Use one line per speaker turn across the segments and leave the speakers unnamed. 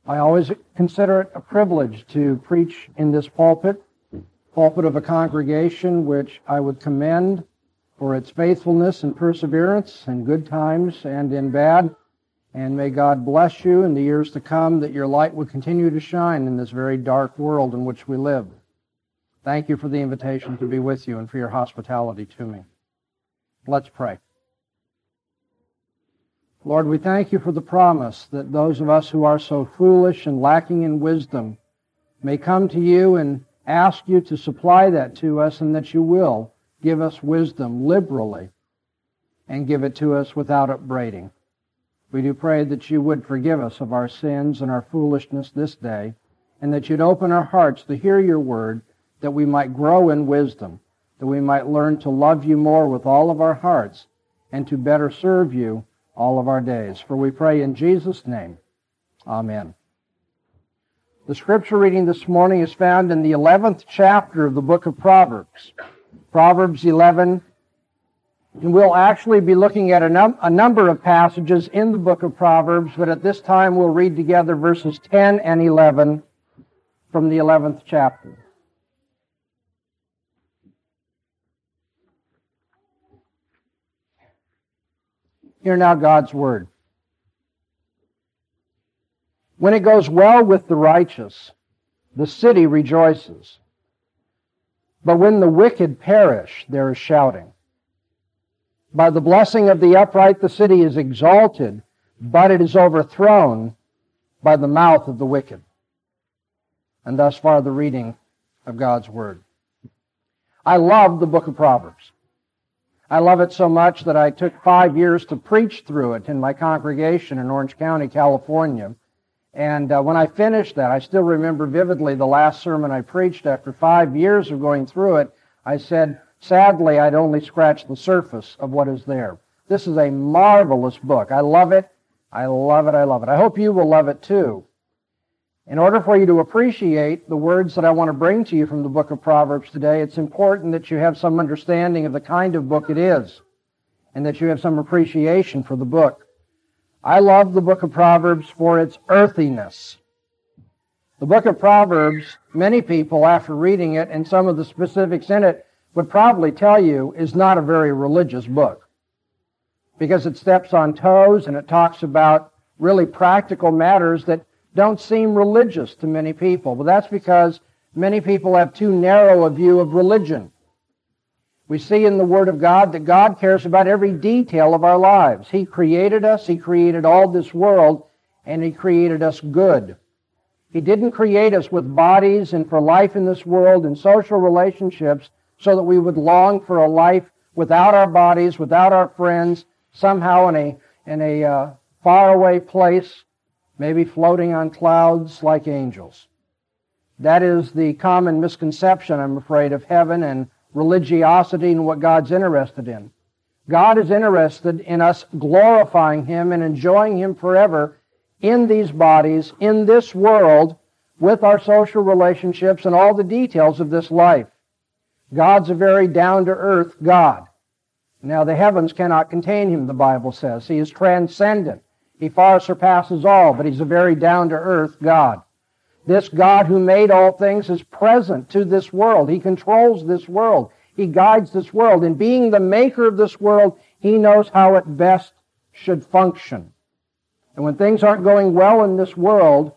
I always consider it a privilege to preach in this pulpit of a congregation which I would commend for its faithfulness and perseverance in good times and in bad. And may God bless you in the years to come, that your light would continue to shine in this very dark world in which we live. Thank you for the invitation to be with you and for your hospitality to me. Let's pray. Lord, we thank you for the promise that those of us who are so foolish and lacking in wisdom may come to you and ask you to supply that to us, and that you will give us wisdom liberally and give it to us without upbraiding. We do pray that you would forgive us of our sins and our foolishness this day, and that you'd open our hearts to hear your word, that we might grow in wisdom, that we might learn to love you more with all of our hearts, and to better serve you all of our days. For we pray in Jesus' name. Amen. The scripture reading this morning is found in the 11th chapter of the book of Proverbs. Proverbs 11. And we'll actually be looking at a number of passages in the book of Proverbs, but at this time we'll read together verses 10 and 11 from the 11th chapter. Hear now God's word. When it goes well with the righteous, the city rejoices. But when the wicked perish, there is shouting. By the blessing of the upright, the city is exalted, but it is overthrown by the mouth of the wicked. And thus far the reading of God's word. I love the book of Proverbs. I love it so much that I took 5 years to preach through it in my congregation in Orange County, California. And when I finished that, I still remember vividly the last sermon I preached after 5 years of going through it. I said, sadly, I'd only scratched the surface of what is there. This is a marvelous book. I love it. I love it. I love it. I hope you will love it too. In order for you to appreciate the words that I want to bring to you from the book of Proverbs today, it's important that you have some understanding of the kind of book it is, and that you have some appreciation for the book. I love the book of Proverbs for its earthiness. The book of Proverbs, many people, after reading it and some of the specifics in it, would probably tell you is not a very religious book, because it steps on toes and it talks about really practical matters that don't seem religious to many people. But that's because many people have too narrow a view of religion. We see in the Word of God that God cares about every detail of our lives. He created us, He created all this world, and He created us good. He didn't create us with bodies and for life in this world and social relationships so that we would long for a life without our bodies, without our friends, somehow in a faraway place, maybe floating on clouds like angels. That is the common misconception, I'm afraid, of heaven and religiosity and what God's interested in. God is interested in us glorifying Him and enjoying Him forever in these bodies, in this world, with our social relationships and all the details of this life. God's a very down-to-earth God. Now, the heavens cannot contain Him, the Bible says. He is transcendent. He far surpasses all, but He's a very down-to-earth God. This God who made all things is present to this world. He controls this world. He guides this world. In being the maker of this world, He knows how it best should function. And when things aren't going well in this world,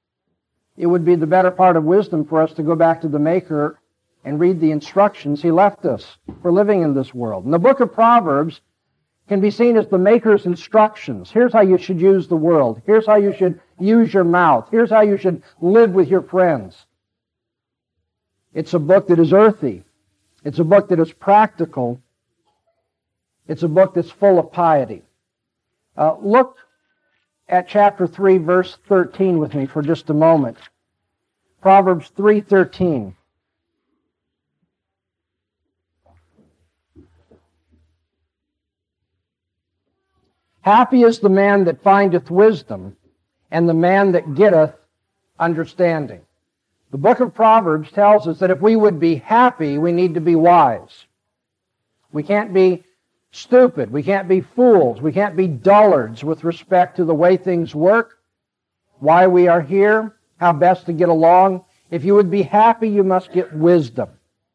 it would be the better part of wisdom for us to go back to the Maker and read the instructions He left us for living in this world. And the book of Proverbs can be seen as the Maker's instructions. Here's how you should use the world. Here's how you should use your mouth. Here's how you should live with your friends. It's a book that is earthy. It's a book that is practical. It's a book that's full of piety. Look at chapter 3, verse 13 with me for just a moment. Proverbs 3:13. Happy is the man that findeth wisdom, and the man that getteth understanding. The book of Proverbs tells us that if we would be happy, we need to be wise. We can't be stupid. We can't be fools. We can't be dullards with respect to the way things work. why we are here, how best to get along. If you would be happy, you must get wisdom.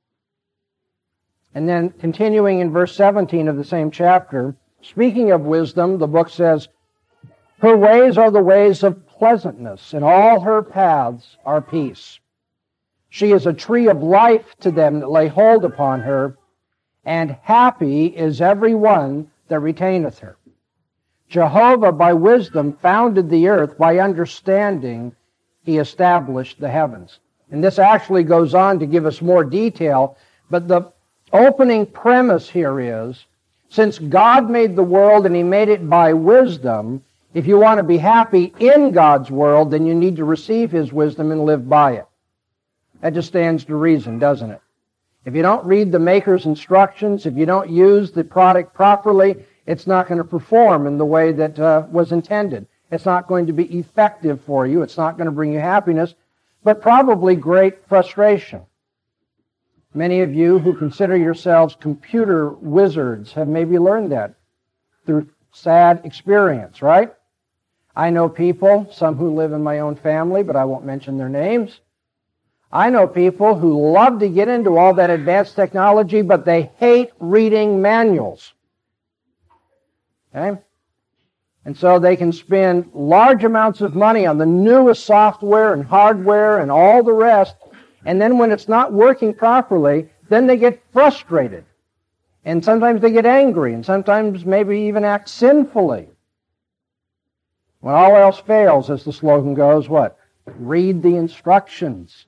And then continuing in verse 17 of the same chapter, speaking of wisdom, the book says, her ways are the ways of pleasantness, and all her paths are peace. She is a tree of life to them that lay hold upon her, and happy is every one that retaineth her. Jehovah by wisdom founded the earth, by understanding he established the heavens. And this actually goes on to give us more detail, but the opening premise here is, since God made the world and he made it by wisdom, if you want to be happy in God's world, then you need to receive his wisdom and live by it. That just stands to reason, doesn't it? If you don't read the maker's instructions, if you don't use the product properly, it's not going to perform in the way that was intended. It's not going to be effective for you. It's not going to bring you happiness, but probably great frustration. Many of you who consider yourselves computer wizards have maybe learned that through sad experience, right? I know people, some who live in my own family, but I won't mention their names. I know people who love to get into all that advanced technology, but they hate reading manuals. Okay? And so they can spend large amounts of money on the newest software and hardware and all the rest, and then when it's not working properly, then they get frustrated. And sometimes they get angry, and sometimes maybe even act sinfully. When all else fails, as the slogan goes, what? Read the instructions.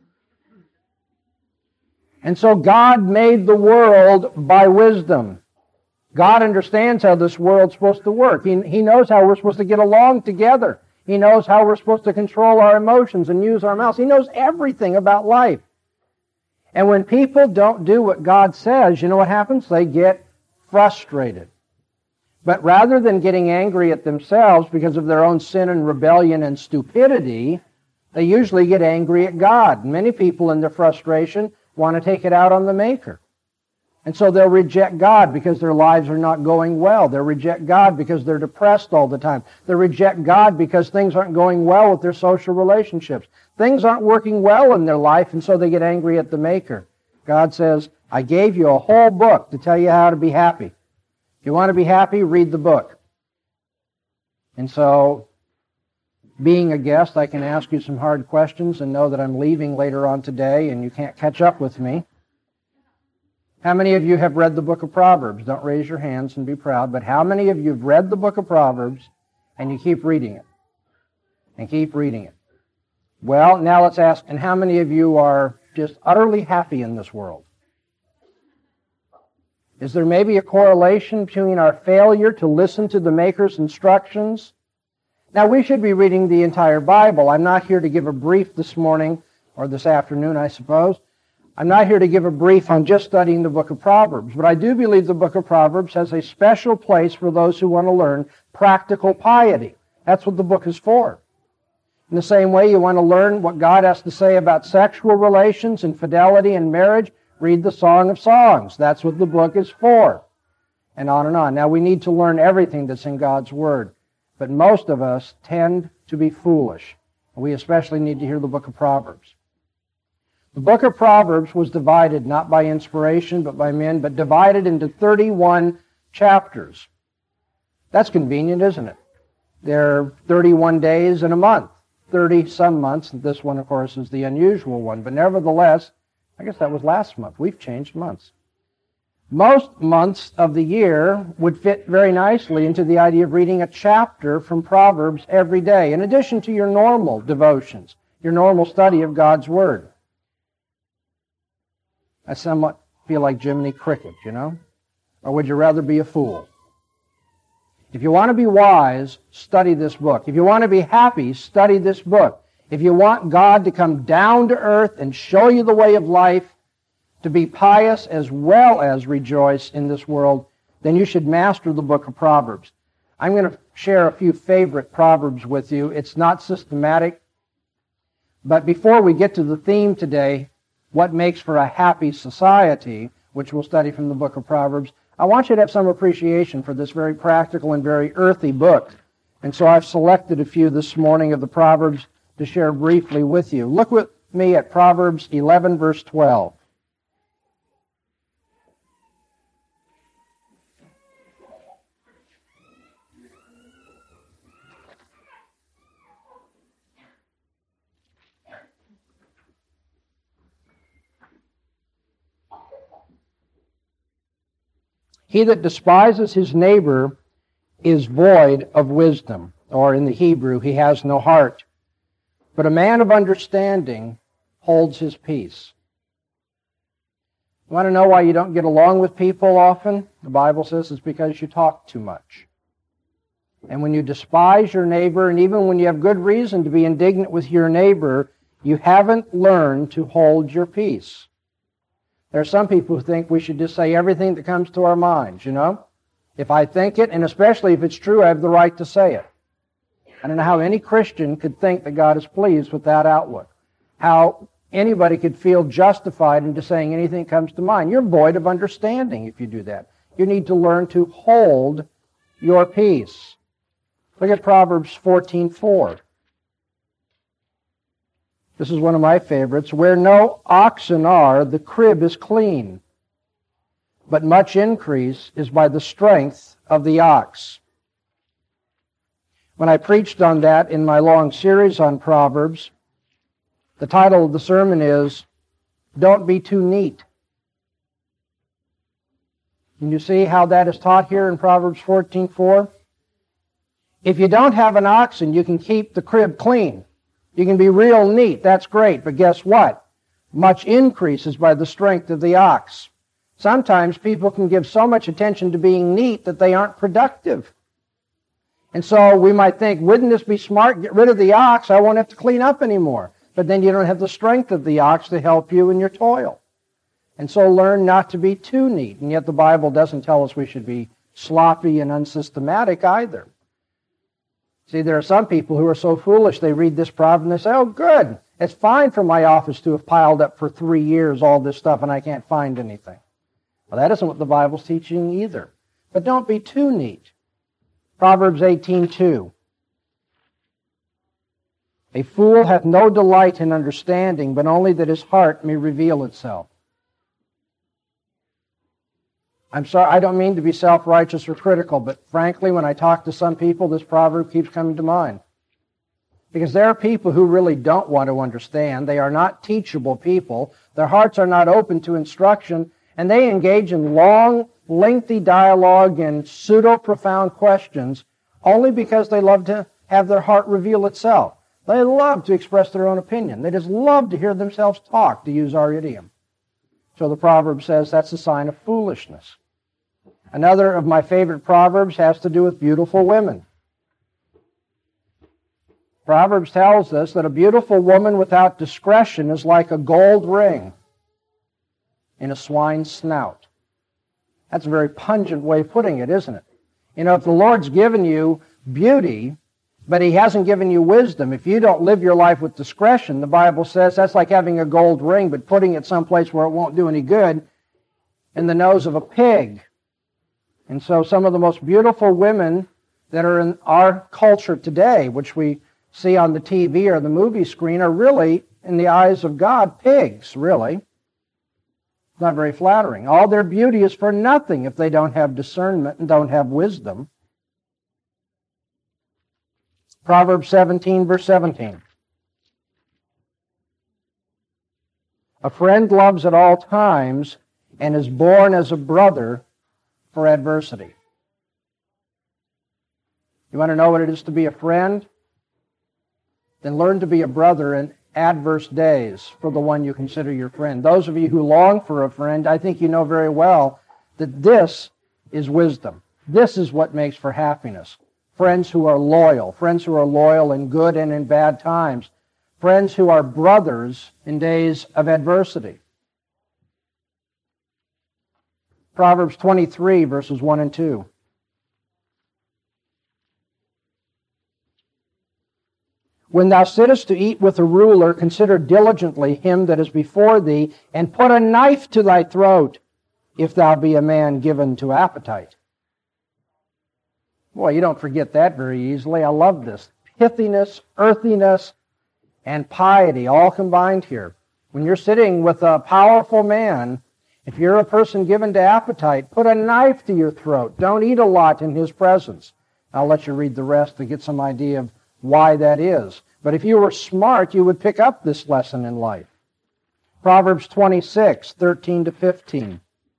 And so God made the world by wisdom. God understands how this world's supposed to work. He knows how we're supposed to get along together. He knows how we're supposed to control our emotions and use our mouths. He knows everything about life. And when people don't do what God says, you know what happens? They get frustrated. But rather than getting angry at themselves because of their own sin and rebellion and stupidity, they usually get angry at God. Many people in their frustration want to take it out on the Maker. And so they'll reject God because their lives are not going well. They'll reject God because they're depressed all the time. They'll reject God because things aren't going well with their social relationships. Things aren't working well in their life, and so they get angry at the Maker. God says, I gave you a whole book to tell you how to be happy. If you want to be happy, read the book. And so, being a guest, I can ask you some hard questions and know that I'm leaving later on today and you can't catch up with me. How many of you have read the book of Proverbs? Don't raise your hands and be proud, but how many of you have read the book of Proverbs and you keep reading it? And keep reading it. Well, now let's ask, and how many of you are just utterly happy in this world? Is there maybe a correlation between our failure to listen to the Maker's instructions? Now, we should be reading the entire Bible. I'm not here to give a brief this morning, or this afternoon, I suppose. I'm not here to give a brief on just studying the book of Proverbs, but I do believe the book of Proverbs has a special place for those who want to learn practical piety. That's what the book is for. In the same way, you want to learn what God has to say about sexual relations and fidelity and marriage, read the Song of Songs. That's what the book is for. And on and on. Now, we need to learn everything that's in God's Word, but most of us tend to be foolish. We especially need to hear the book of Proverbs. The book of Proverbs was divided not by inspiration, but by men, but divided into 31 chapters. That's convenient, isn't it? There are 31 days in a month, 30-some months. This one, of course, is the unusual one. But nevertheless, I guess that was last month. We've changed months. Most months of the year would fit very nicely into the idea of reading a chapter from Proverbs every day, in addition to your normal devotions, your normal study of God's Word. I somewhat feel like Jiminy Cricket, you know? Or would you rather be a fool? If you want to be wise, study this book. If you want to be happy, study this book. If you want God to come down to earth and show you the way of life, to be pious as well as rejoice in this world, then you should master the book of Proverbs. I'm going to share a few favorite Proverbs with you. It's not systematic. But before we get to the theme today, what makes for a happy society, which we'll study from the book of Proverbs, I want you to have some appreciation for this very practical and very earthy book. And so I've selected a few this morning of the Proverbs to share briefly with you. Look with me at Proverbs 11, verse 12. He that despises his neighbor is void of wisdom, or in the Hebrew, he has no heart. But a man of understanding holds his peace. You want to know why you don't get along with people often? The Bible says it's because you talk too much. And when you despise your neighbor, and even when you have good reason to be indignant with your neighbor, you haven't learned to hold your peace. There are some people who think we should just say everything that comes to our minds, you know? If I think it, and especially if it's true, I have the right to say it. I don't know how any Christian could think that God is pleased with that outlook. How anybody could feel justified into saying anything that comes to mind. You're void of understanding if you do that. You need to learn to hold your peace. Look at Proverbs 14:4. This is one of my favorites. Where no oxen are, the crib is clean, but much increase is by the strength of the ox. When I preached on that in my long series on Proverbs, the title of the sermon is, Don't Be Too Neat. Can you see how that is taught here in Proverbs 14:4? If you don't have an oxen, you can keep the crib clean. You can be real neat. That's great. But guess what? Much increase is by the strength of the ox. Sometimes people can give so much attention to being neat that they aren't productive. And so we might think, wouldn't this be smart? Get rid of the ox. I won't have to clean up anymore. But then you don't have the strength of the ox to help you in your toil. And so learn not to be too neat. And yet the Bible doesn't tell us we should be sloppy and unsystematic either. See, there are some people who are so foolish, they read this proverb and they say, oh, good, it's fine for my office to have piled up for 3 years all this stuff and I can't find anything. Well, that isn't what the Bible's teaching either. But don't be too neat. Proverbs 18:2. A fool hath no delight in understanding, but only that his heart may reveal itself. I'm sorry, I don't mean to be self-righteous or critical, but frankly, when I talk to some people, this proverb keeps coming to mind. Because there are people who really don't want to understand. They are not teachable people. Their hearts are not open to instruction, and they engage in long, lengthy dialogue and pseudo-profound questions only because they love to have their heart reveal itself. They love to express their own opinion. They just love to hear themselves talk, to use our idiom. So the proverb says that's a sign of foolishness. Another of my favorite proverbs has to do with beautiful women. Proverbs tells us that a beautiful woman without discretion is like a gold ring in a swine's snout. That's a very pungent way of putting it, isn't it? You know, if the Lord's given you beauty, but He hasn't given you wisdom, if you don't live your life with discretion, the Bible says that's like having a gold ring, but putting it someplace where it won't do any good, in the nose of a pig. And so some of the most beautiful women that are in our culture today, which we see on the TV or the movie screen, are really, in the eyes of God, pigs, really. Not very flattering. All their beauty is for nothing if they don't have discernment and don't have wisdom. Proverbs 17, verse 17. A friend loves at all times and is born as a brother for adversity. You want to know what it is to be a friend? Then learn to be a brother in adverse days for the one you consider your friend. Those of you who long for a friend, I think you know very well that this is wisdom. This is what makes for happiness. Friends who are loyal in good and in bad times. Friends who are brothers in days of adversity. Proverbs 23, verses 1 and 2. When thou sittest to eat with a ruler, consider diligently him that is before thee, and put a knife to thy throat, if thou be a man given to appetite. Boy, you don't forget that very easily. I love this. Pithiness, earthiness, and piety all combined here. When you're sitting with a powerful man, if you're a person given to appetite, put a knife to your throat. Don't eat a lot in his presence. I'll let you read the rest to get some idea of why that is. But if you were smart, you would pick up this lesson in life. Proverbs 26, 13 to 15.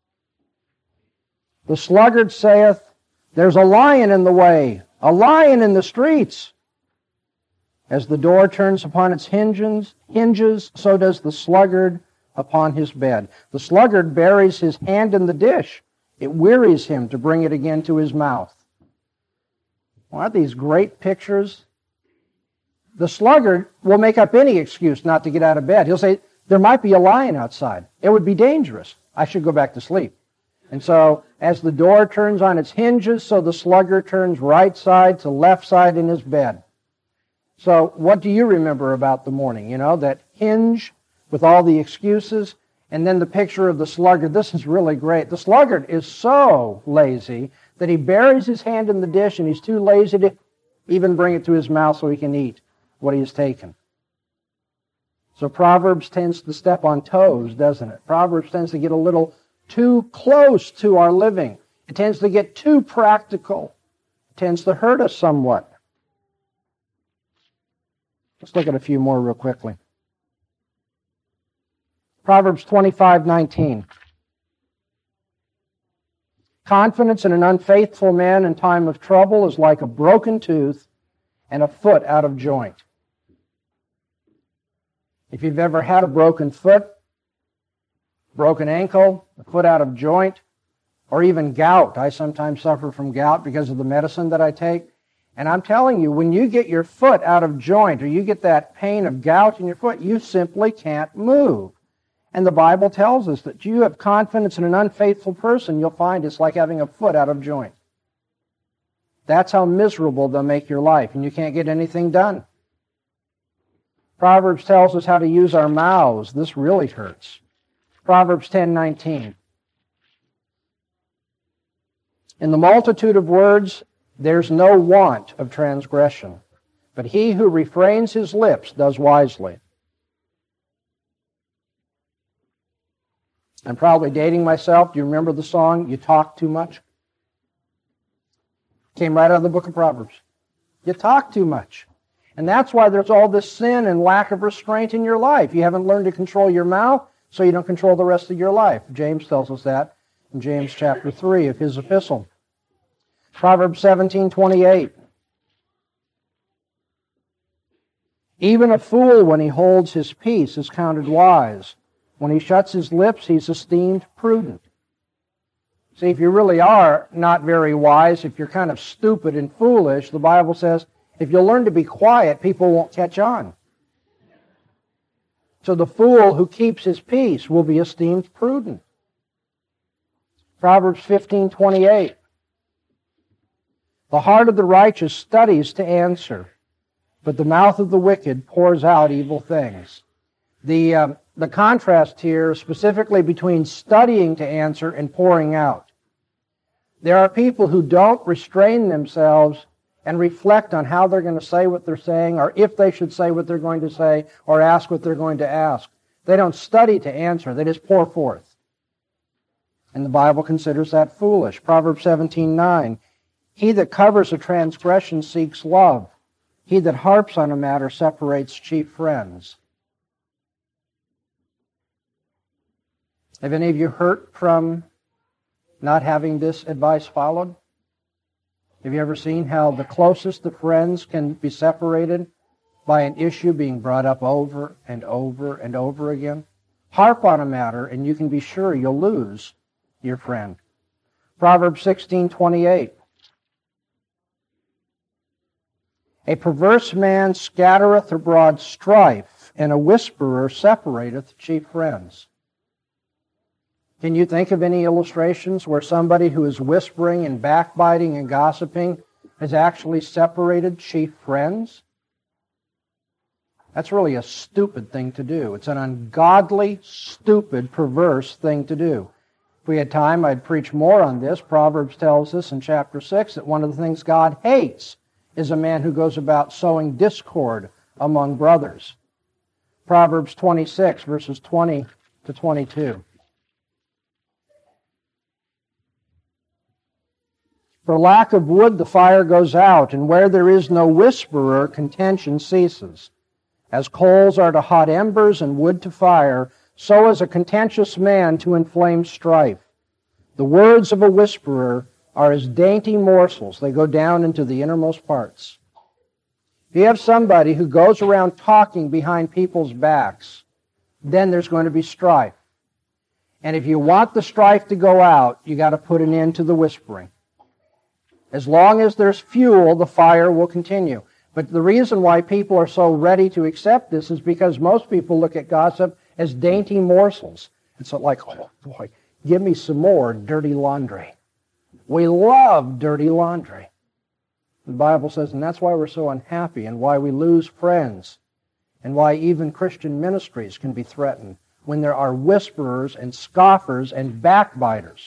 The sluggard saith, there's a lion in the way, a lion in the streets. As the door turns upon its hinges, so does the sluggard upon his bed. The sluggard buries his hand in the dish. It wearies him to bring it again to his mouth. Well, aren't these great pictures? The sluggard will make up any excuse not to get out of bed. He'll say, there might be a lion outside. It would be dangerous. I should go back to sleep. And so, as the door turns on its hinges, so the sluggard turns right side to left side in his bed. So, what do you remember about the morning? You know, that hinge with all the excuses, and then the picture of the sluggard. This is really great. The sluggard is so lazy that he buries his hand in the dish, and he's too lazy to even bring it to his mouth so he can eat what he has taken. So Proverbs tends to step on toes, doesn't it? Proverbs tends to get a little too close to our living. It tends to get too practical. It tends to hurt us somewhat. Let's look at a few more real quickly. Proverbs 25:19. Confidence in an unfaithful man in time of trouble is like a broken tooth and a foot out of joint. If you've ever had a broken foot, broken ankle, a foot out of joint, or even gout. I sometimes suffer from gout because of the medicine that I take. And I'm telling you, when you get your foot out of joint or you get that pain of gout in your foot, you simply can't move. And the Bible tells us that you have confidence in an unfaithful person, you'll find it's like having a foot out of joint. That's how miserable they'll make your life, and you can't get anything done. Proverbs tells us how to use our mouths. This really hurts. Proverbs 10:19. In the multitude of words, there's no want of transgression, but he who refrains his lips does wisely. I'm probably dating myself. Do you remember the song, You Talk Too Much? Came right out of the book of Proverbs. You talk too much. And that's why there's all this sin and lack of restraint in your life. You haven't learned to control your mouth, so you don't control the rest of your life. James tells us that in James chapter 3 of his epistle. Proverbs 17:28. Even a fool, when he holds his peace, is counted wise. When he shuts his lips, he's esteemed prudent. See, if you really are not very wise, if you're kind of stupid and foolish, the Bible says, if you'll learn to be quiet, people won't catch on. So the fool who keeps his peace will be esteemed prudent. Proverbs 15:28. The heart of the righteous studies to answer, but the mouth of the wicked pours out evil things. The contrast here specifically between studying to answer and pouring out. There are people who don't restrain themselves and reflect on how they're going to say what they're saying, or if they should say what they're going to say, or ask what they're going to ask. They don't study to answer. They just pour forth. And the Bible considers that foolish. Proverbs 17:9. He that covers a transgression seeks love. He that harps on a matter separates chief friends. Have any of you hurt from not having this advice followed? Have you ever seen how the closest of friends can be separated by an issue being brought up over and over and over again? Harp on a matter and you can be sure you'll lose your friend. Proverbs 16:28. A perverse man scattereth abroad strife, and a whisperer separateth chief friends. Can you think of any illustrations where somebody who is whispering and backbiting and gossiping has actually separated chief friends? That's really a stupid thing to do. It's an ungodly, stupid, perverse thing to do. If we had time, I'd preach more on this. Proverbs tells us in chapter 6 that one of the things God hates is a man who goes about sowing discord among brothers. Proverbs 26, verses 20 to 22. For lack of wood the fire goes out, and where there is no whisperer, contention ceases. As coals are to hot embers and wood to fire, so is a contentious man to inflame strife. The words of a whisperer are as dainty morsels. They go down into the innermost parts. If you have somebody who goes around talking behind people's backs, then there's going to be strife. And if you want the strife to go out, you got to put an end to the whispering. As long as there's fuel, the fire will continue. But the reason why people are so ready to accept this is because most people look at gossip as dainty morsels. It's like, oh boy, give me some more dirty laundry. We love dirty laundry. The Bible says, and that's why we're so unhappy and why we lose friends and why even Christian ministries can be threatened when there are whisperers and scoffers and backbiters.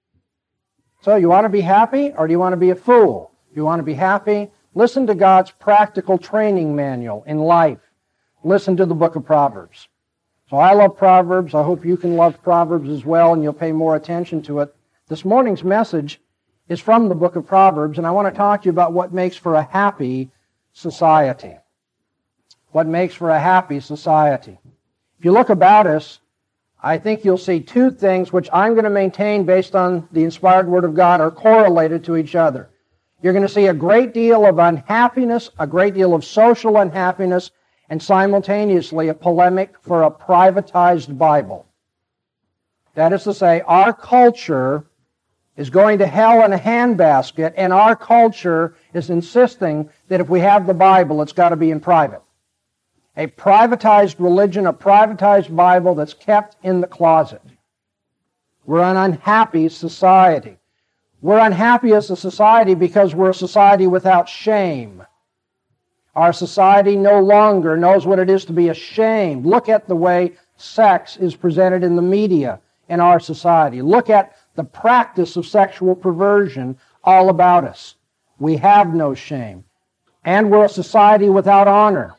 So you want to be happy or do you want to be a fool? If you want to be happy, listen to God's practical training manual in life. Listen to the book of Proverbs. So I love Proverbs. I hope you can love Proverbs as well and you'll pay more attention to it. This morning's message is from the book of Proverbs, and I want to talk to you about what makes for a happy society. What makes for a happy society. If you look about us, I think you'll see two things which I'm going to maintain based on the inspired Word of God are correlated to each other. You're going to see a great deal of unhappiness, a great deal of social unhappiness, and simultaneously a polemic for a privatized Bible. That is to say, our culture is going to hell in a handbasket, and our culture is insisting that if we have the Bible, it's got to be in private. A privatized religion, a privatized Bible that's kept in the closet. We're an unhappy society. We're unhappy as a society because we're a society without shame. Our society no longer knows what it is to be ashamed. Look at the way sex is presented in the media in our society. Look at the practice of sexual perversion all about us. We have no shame. And we're a society without honor.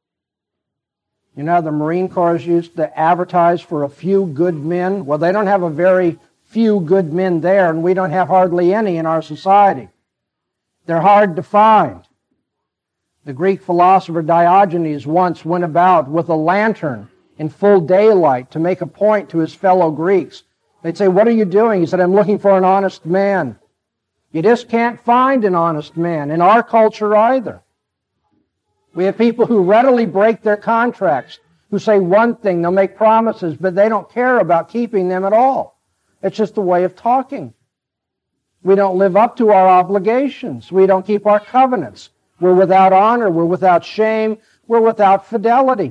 You know, the Marine Corps used to advertise for a few good men. Well, they don't have a very few good men there, and we don't have hardly any in our society. They're hard to find. The Greek philosopher Diogenes once went about with a lantern in full daylight to make a point to his fellow Greeks. They'd say, "What are you doing?" He said, "I'm looking for an honest man." You just can't find an honest man in our culture either. We have people who readily break their contracts, who say one thing, they'll make promises, but they don't care about keeping them at all. It's just a way of talking. We don't live up to our obligations. We don't keep our covenants. We're without honor. We're without shame. We're without fidelity.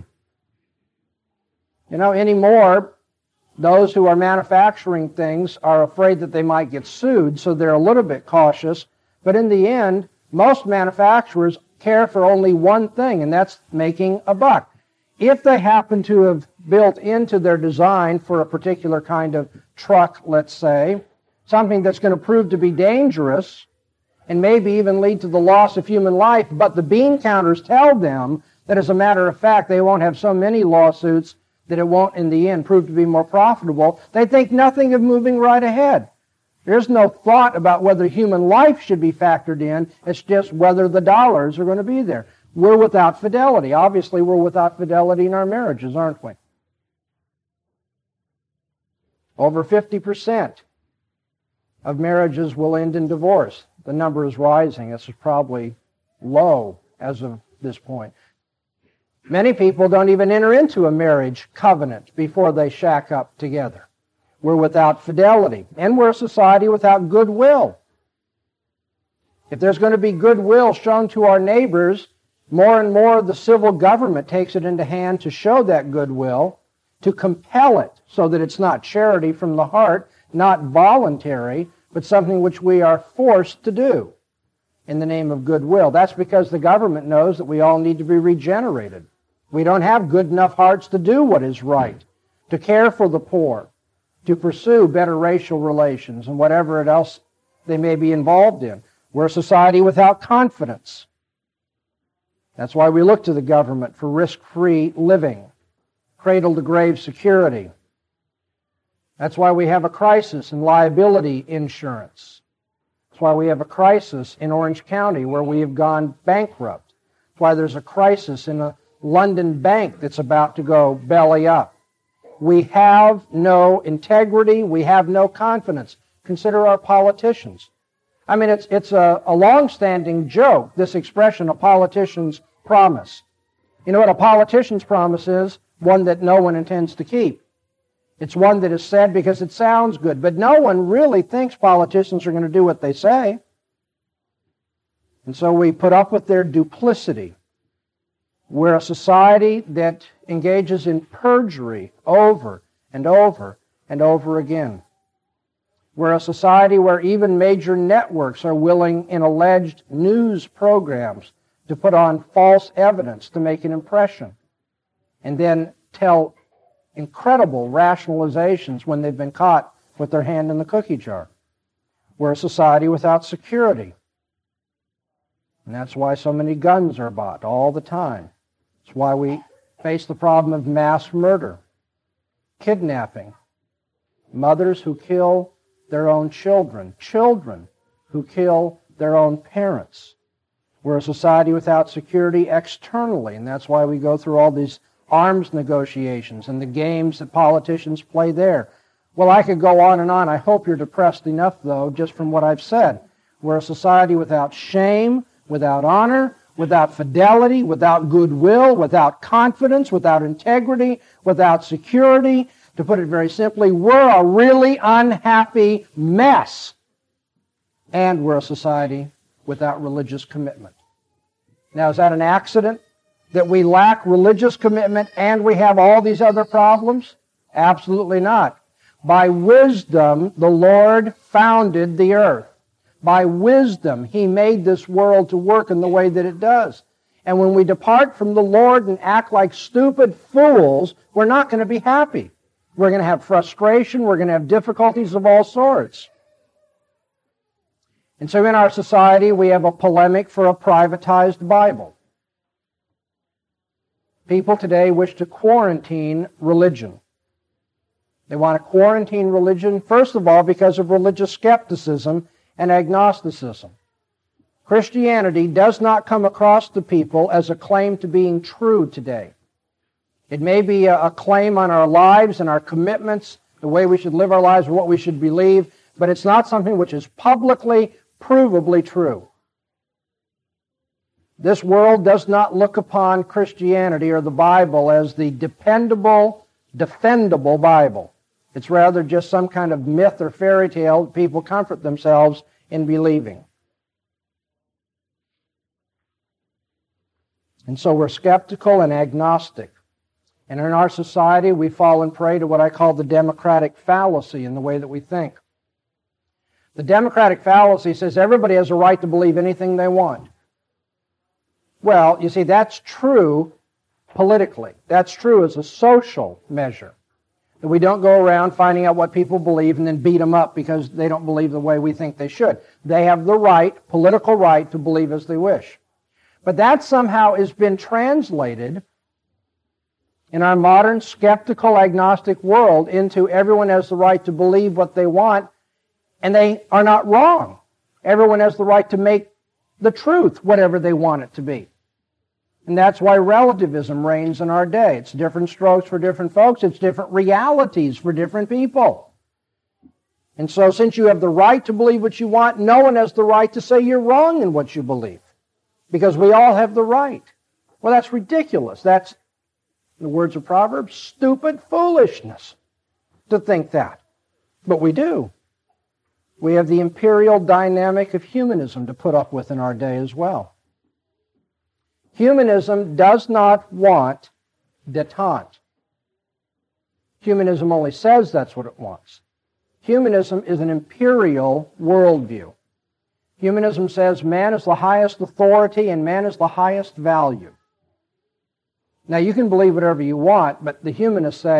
You know, anymore, those who are manufacturing things are afraid that they might get sued, so they're a little bit cautious. But in the end, most manufacturers care for only one thing, and that's making a buck. If they happen to have built into their design for a particular kind of truck, let's say, something that's going to prove to be dangerous and maybe even lead to the loss of human life, but the bean counters tell them that as a matter of fact they won't have so many lawsuits that it won't in the end prove to be more profitable, they think nothing of moving right ahead. There's no thought about whether human life should be factored in. It's just whether the dollars are going to be there. We're without fidelity. Obviously, we're without fidelity in our marriages, aren't we? Over 50% of marriages will end in divorce. The number is rising. This is probably low as of this point. Many people don't even enter into a marriage covenant before they shack up together. We're without fidelity, and we're a society without goodwill. If there's going to be goodwill shown to our neighbors, more and more the civil government takes it into hand to show that goodwill, to compel it so that it's not charity from the heart, not voluntary, but something which we are forced to do in the name of goodwill. That's because the government knows that we all need to be regenerated. We don't have good enough hearts to do what is right, to care for the poor, to pursue better racial relations and whatever else they may be involved in. We're a society without confidence. That's why we look to the government for risk-free living, cradle-to-grave security. That's why we have a crisis in liability insurance. That's why we have a crisis in Orange County where we have gone bankrupt. That's why there's a crisis in a London bank that's about to go belly up. We have no integrity. We have no confidence. Consider our politicians. I mean, it's a long-standing joke, this expression, a politician's promise. You know what a politician's promise is? One that no one intends to keep. It's one that is said because it sounds good, but no one really thinks politicians are going to do what they say. And so we put up with their duplicity. We're a society that engages in perjury over and over and over again. We're a society where even major networks are willing in alleged news programs to put on false evidence to make an impression and then tell incredible rationalizations when they've been caught with their hand in the cookie jar. We're a society without security. And that's why so many guns are bought all the time. It's why we face the problem of mass murder, kidnapping, mothers who kill their own children, children who kill their own parents. We're a society without security externally, and that's why we go through all these arms negotiations and the games that politicians play there. Well, I could go on and on. I hope you're depressed enough, though, just from what I've said. We're a society without shame, without honor, without fidelity, without goodwill, without confidence, without integrity, without security. To put it very simply, we're a really unhappy mess. And we're a society without religious commitment. Now, is that an accident that we lack religious commitment and we have all these other problems? Absolutely not. By wisdom, the Lord founded the earth. By wisdom, He made this world to work in the way that it does. And when we depart from the Lord and act like stupid fools, we're not going to be happy. We're going to have frustration. We're going to have difficulties of all sorts. And so in our society, we have a polemic for a privatized Bible. People today wish to quarantine religion. They want to quarantine religion, first of all, because of religious skepticism and agnosticism. Christianity does not come across to people as a claim to being true today. It may be a claim on our lives and our commitments, the way we should live our lives, or what we should believe, but it's not something which is publicly, provably true. This world does not look upon Christianity or the Bible as the dependable, defendable Bible. It's rather just some kind of myth or fairy tale that people comfort themselves in believing. And so we're skeptical and agnostic. And in our society, we fall and prey to what I call the democratic fallacy in the way that we think. The democratic fallacy says everybody has a right to believe anything they want. Well, you see, that's true politically. That's true as a social measure. That we don't go around finding out what people believe and then beat them up because they don't believe the way we think they should. They have the right, political right, to believe as they wish. But that somehow has been translated in our modern skeptical, agnostic world into everyone has the right to believe what they want, and they are not wrong. Everyone has the right to make the truth whatever they want it to be. And that's why relativism reigns in our day. It's different strokes for different folks. It's different realities for different people. And so since you have the right to believe what you want, no one has the right to say you're wrong in what you believe. Because we all have the right. Well, that's ridiculous. That's, in the words of Proverbs, stupid foolishness to think that. But we do. We have the imperial dynamic of humanism to put up with in our day as well. Humanism does not want détente. Humanism only says that's what it wants. Humanism is an imperial worldview. Humanism says man is the highest authority and man is the highest value. Now, you can believe whatever you want, but the humanists say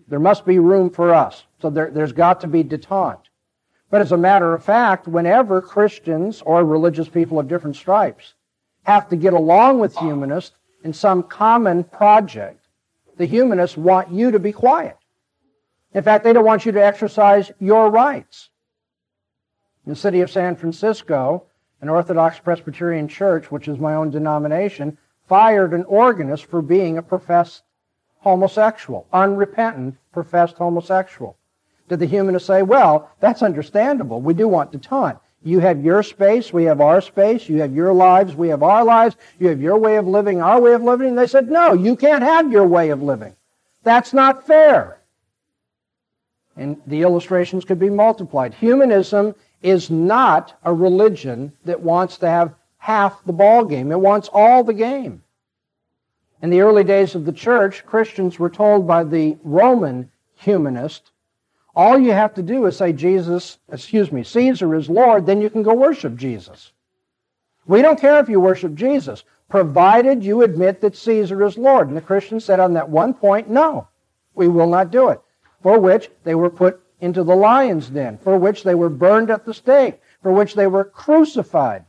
There must be room for us. So there's got to be detente. But as a matter of fact, whenever Christians or religious people of different stripes have to get along with humanists in some common project, the humanists want you to be quiet. In fact, they don't want you to exercise your rights. In the city of San Francisco, an Orthodox Presbyterian church, which is my own denomination, fired an organist for being a professed homosexual, unrepentant professed homosexual. Did the humanists say, well, that's understandable. We do want detente. You have your space, we have our space. You have your lives, we have our lives. You have your way of living, our way of living. And they said, no, you can't have your way of living. That's not fair. And the illustrations could be multiplied. Humanism is not a religion that wants to have half the ball game. It wants all the game. In the early days of the church, Christians were told by the Roman humanist, all you have to do is say Caesar is Lord, then you can go worship Jesus. We don't care if you worship Jesus, provided you admit that Caesar is Lord. And the Christians said on that one point, no, we will not do it. For which they were put into the lion's den, for which they were burned at the stake, for which they were crucified.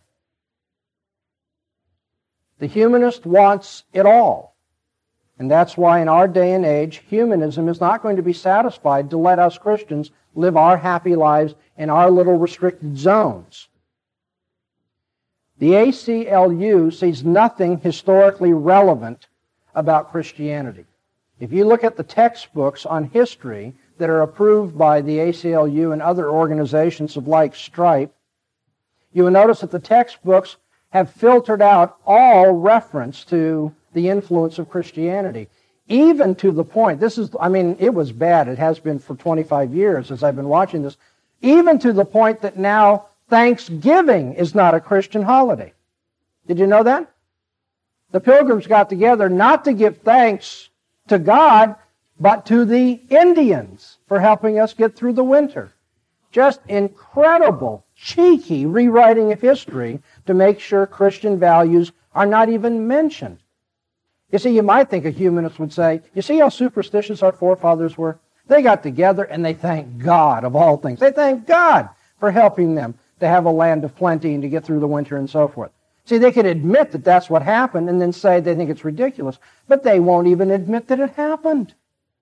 The humanist wants it all. And that's why in our day and age, humanism is not going to be satisfied to let us Christians live our happy lives in our little restricted zones. The ACLU sees nothing historically relevant about Christianity. If you look at the textbooks on history that are approved by the ACLU and other organizations of like stripe, you will notice that the textbooks have filtered out all reference to the influence of Christianity, even to the point, it was bad. It has been for 25 years as I've been watching this, even to the point that now Thanksgiving is not a Christian holiday. Did you know that? The Pilgrims got together not to give thanks to God, but to the Indians for helping us get through the winter. Just incredible, cheeky rewriting of history to make sure Christian values are not even mentioned. You see, you might think a humanist would say, you see how superstitious our forefathers were? They got together and they thanked God of all things. They thanked God for helping them to have a land of plenty and to get through the winter and so forth. See, they could admit that that's what happened and then say they think it's ridiculous, but they won't even admit that it happened.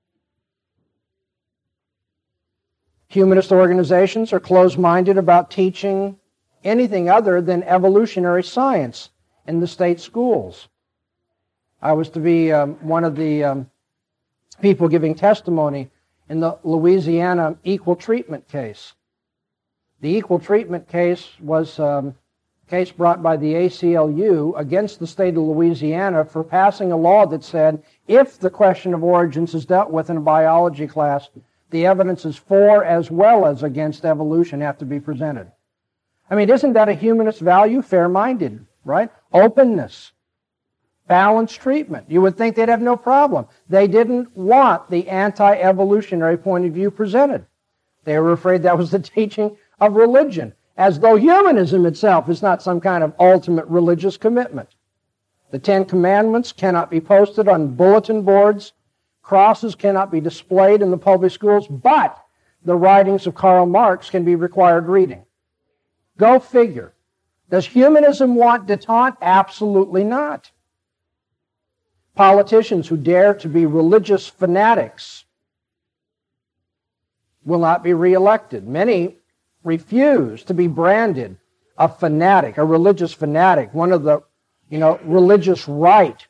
Humanist organizations are closed-minded about teaching anything other than evolutionary science in the state schools. I was to be one of the people giving testimony in the Louisiana equal treatment case. The equal treatment case was a case brought by the ACLU against the state of Louisiana for passing a law that said if the question of origins is dealt with in a biology class, the evidences for as well as against evolution have to be presented. Isn't that a humanist value? Fair-minded, right? Openness. Balanced treatment. You would think they'd have no problem. They didn't want the anti-evolutionary point of view presented. They were afraid that was the teaching of religion, as though humanism itself is not some kind of ultimate religious commitment. The Ten Commandments cannot be posted on bulletin boards. Crosses cannot be displayed in the public schools, but the writings of Karl Marx can be required reading. Go figure. Does humanism want detente? Absolutely not. Politicians who dare to be religious fanatics will not be reelected. Many refuse to be branded a fanatic, a religious fanatic, one of the, religious right.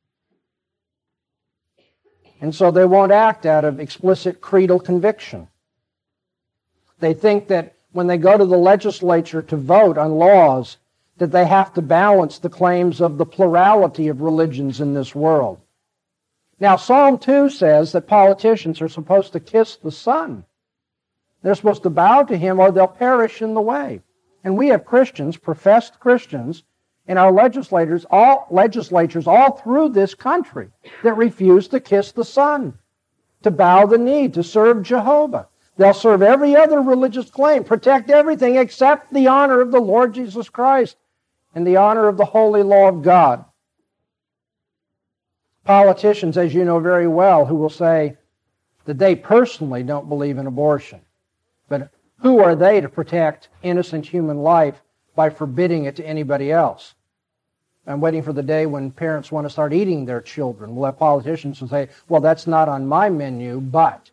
And so they won't act out of explicit creedal conviction. They think that when they go to the legislature to vote on laws, that they have to balance the claims of the plurality of religions in this world. Now, Psalm 2 says that politicians are supposed to kiss the Son. They're supposed to bow to Him or they'll perish in the way. And we have Christians, professed Christians, in our legislatures all through this country that refuse to kiss the Son, to bow the knee, to serve Jehovah. They'll serve every other religious claim, protect everything except the honor of the Lord Jesus Christ and the honor of the holy law of God. Politicians, as you know very well, who will say that they personally don't believe in abortion. But who are they to protect innocent human life by forbidding it to anybody else? I'm waiting for the day when parents want to start eating their children. We'll have politicians who say, well, that's not on my menu, but.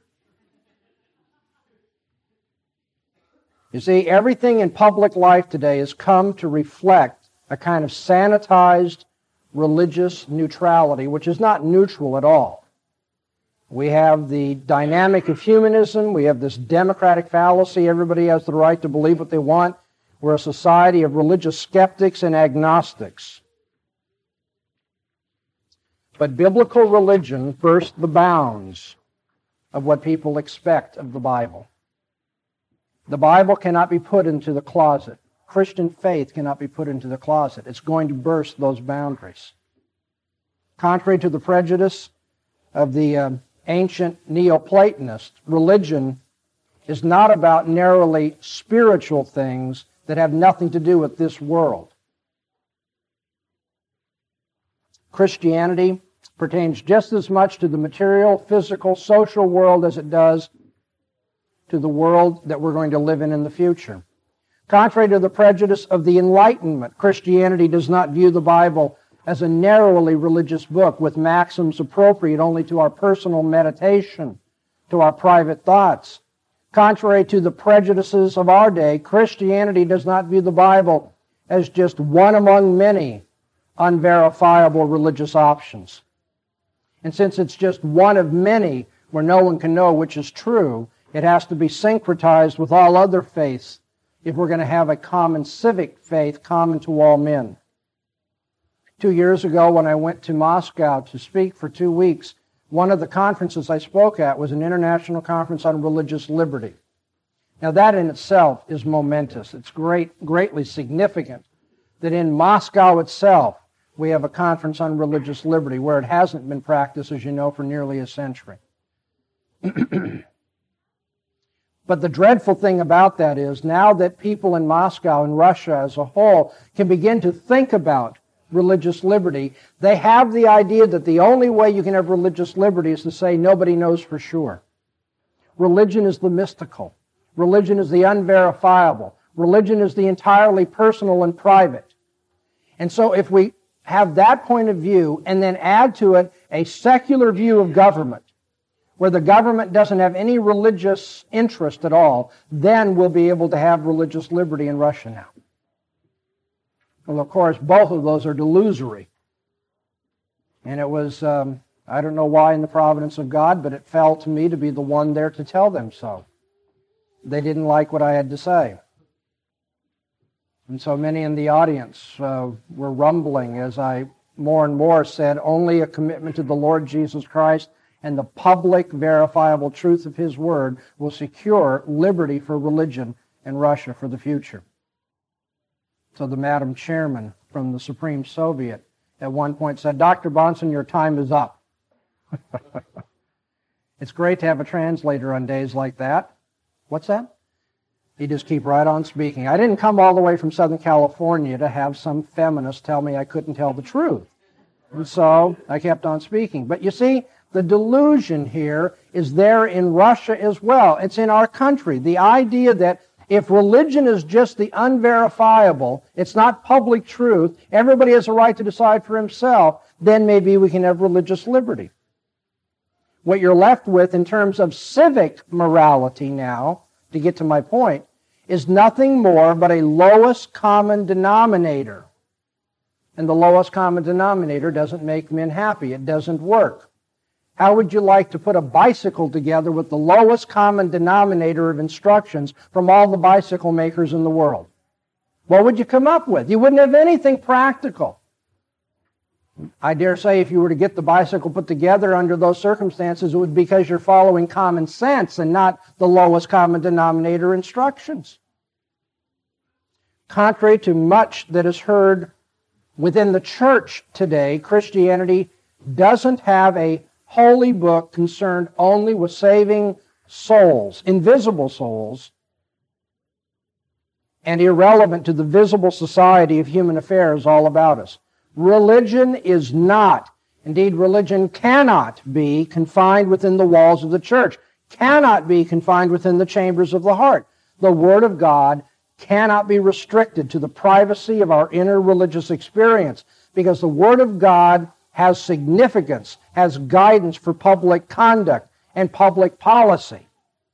You see, everything in public life today has come to reflect a kind of sanitized religious neutrality, which is not neutral at all. We have the dynamic of humanism. We have this democratic fallacy. Everybody has the right to believe what they want. We're a society of religious skeptics and agnostics. But biblical religion bursts the bounds of what people expect of the Bible. The Bible cannot be put into the closet. Christian faith cannot be put into the closet. It's going to burst those boundaries. Contrary to the prejudice of the ancient Neoplatonists, religion is not about narrowly spiritual things that have nothing to do with this world. Christianity pertains just as much to the material, physical, social world as it does to the world that we're going to live in the future. Contrary to the prejudice of the Enlightenment, Christianity does not view the Bible as a narrowly religious book with maxims appropriate only to our personal meditation, to our private thoughts. Contrary to the prejudices of our day, Christianity does not view the Bible as just one among many unverifiable religious options. And since it's just one of many where no one can know which is true, it has to be syncretized with all other faiths if we're going to have a common civic faith common to all men. 2 years ago, when I went to Moscow to speak for 2 weeks, one of the conferences I spoke at was an international conference on religious liberty. Now that in itself is momentous. It's greatly significant that in Moscow itself we have a conference on religious liberty where it hasn't been practiced, as you know, for nearly a century. But the dreadful thing about that is now that people in Moscow and Russia as a whole can begin to think about religious liberty, they have the idea that the only way you can have religious liberty is to say nobody knows for sure. Religion is the mystical. Religion is the unverifiable. Religion is the entirely personal and private. And so if we have that point of view and then add to it a secular view of government, where the government doesn't have any religious interest at all, then we'll be able to have religious liberty in Russia now. Well, of course, both of those are delusory. And it was, I don't know why in the providence of God, but it fell to me to be the one there to tell them so. They didn't like what I had to say. And so many in the audience were rumbling as I more and more said, only a commitment to the Lord Jesus Christ and the public verifiable truth of His Word will secure liberty for religion in Russia for the future. So the Madam Chairman from the Supreme Soviet at one point said, Dr. Bahnsen, your time is up. It's great to have a translator on days like that. What's that? You just keep right on speaking. I didn't come all the way from Southern California to have some feminist tell me I couldn't tell the truth. And so I kept on speaking. But you see, the delusion here is there in Russia as well. It's in our country. The idea that if religion is just the unverifiable, it's not public truth, everybody has a right to decide for himself, then maybe we can have religious liberty. What you're left with in terms of civic morality now, to get to my point, is nothing more but a lowest common denominator. And the lowest common denominator doesn't make men happy. It doesn't work. How would you like to put a bicycle together with the lowest common denominator of instructions from all the bicycle makers in the world? What would you come up with? You wouldn't have anything practical. I dare say if you were to get the bicycle put together under those circumstances, it would be because you're following common sense and not the lowest common denominator instructions. Contrary to much that is heard within the church today, Christianity doesn't have a holy book concerned only with saving souls, invisible souls, and irrelevant to the visible society of human affairs all about us. Religion is not Indeed, religion cannot be confined within the walls of the church, cannot be confined within the chambers of the heart. The Word of God cannot be restricted to the privacy of our inner religious experience, because the Word of God has significance, has guidance for public conduct and public policy.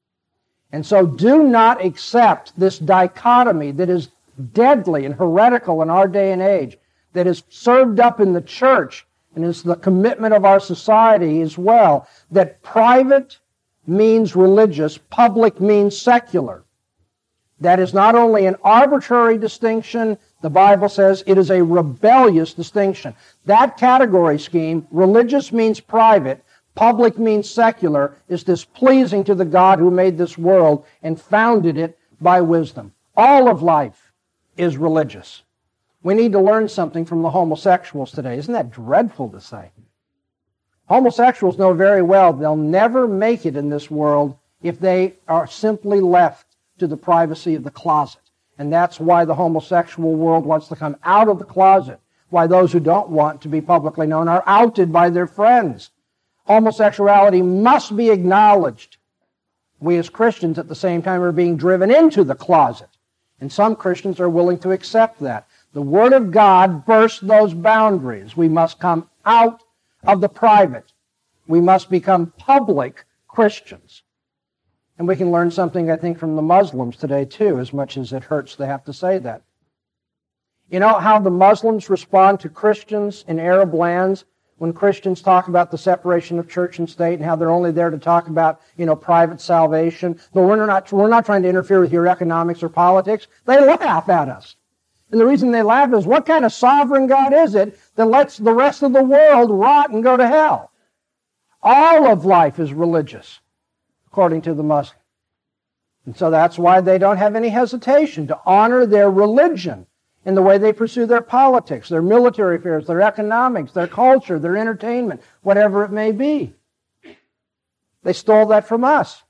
And so do not accept this dichotomy that is deadly and heretical in our day and age, that is served up in the church and is the commitment of our society as well, that private means religious, public means secular. That is not only an arbitrary distinction, the Bible says it is a rebellious distinction. That category scheme, religious means private, public means secular, is displeasing to the God who made this world and founded it by wisdom. All of life is religious. We need to learn something from the homosexuals today. Isn't that dreadful to say? Homosexuals know very well they'll never make it in this world if they are simply left to the privacy of the closet. And that's why the homosexual world wants to come out of the closet, why those who don't want to be publicly known are outed by their friends. Homosexuality must be acknowledged. We as Christians at the same time are being driven into the closet. And some Christians are willing to accept that. The Word of God bursts those boundaries. We must come out of the private. We must become public Christians. And we can learn something, I think, from the Muslims today, too, as much as it hurts to have to say that. You know how the Muslims respond to Christians in Arab lands when Christians talk about the separation of church and state and how they're only there to talk about, private salvation. But we're not trying to interfere with your economics or politics. They laugh at us. And the reason they laugh is, what kind of sovereign God is it that lets the rest of the world rot and go to hell? All of life is religious, according to the Muslims. And so that's why they don't have any hesitation to honor their religion in the way they pursue their politics, their military affairs, their economics, their culture, their entertainment, whatever it may be. They stole that from us.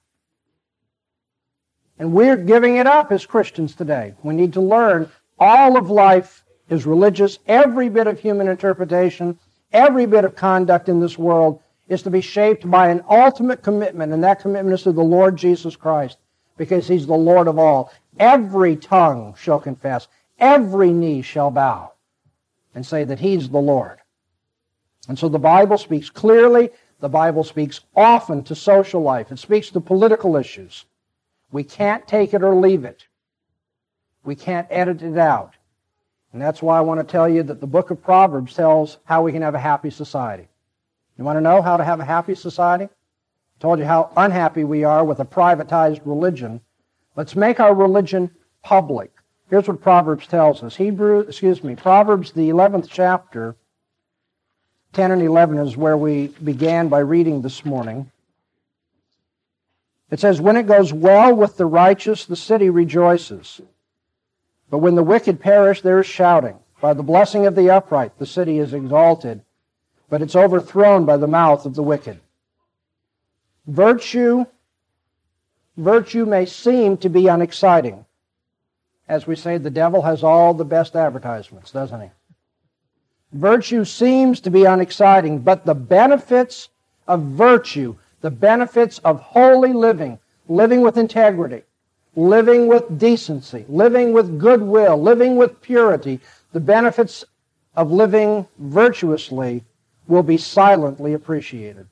And we're giving it up as Christians today. We need to learn all of life is religious. Every bit of human interpretation, every bit of conduct in this world is to be shaped by an ultimate commitment, and that commitment is to the Lord Jesus Christ, because He's the Lord of all. Every tongue shall confess, every knee shall bow and say that He's the Lord. And so the Bible speaks clearly. The Bible speaks often to social life. It speaks to political issues. We can't take it or leave it. We can't edit it out. And that's why I want to tell you that the book of Proverbs tells how we can have a happy society. You want to know how to have a happy society? I told you how unhappy we are with a privatized religion. Let's make our religion public. Here's what Proverbs tells us. Proverbs, the 11th chapter, 10 and 11 is where we began by reading this morning. It says, "When it goes well with the righteous, the city rejoices. But when the wicked perish, there is shouting. By the blessing of the upright, the city is exalted, but it's overthrown by the mouth of the wicked." Virtue may seem to be unexciting. As we say, the devil has all the best advertisements, doesn't he? Virtue seems to be unexciting, but the benefits of virtue, the benefits of holy living, living with integrity, living with decency, living with goodwill, living with purity, the benefits of living virtuously will be silently appreciated.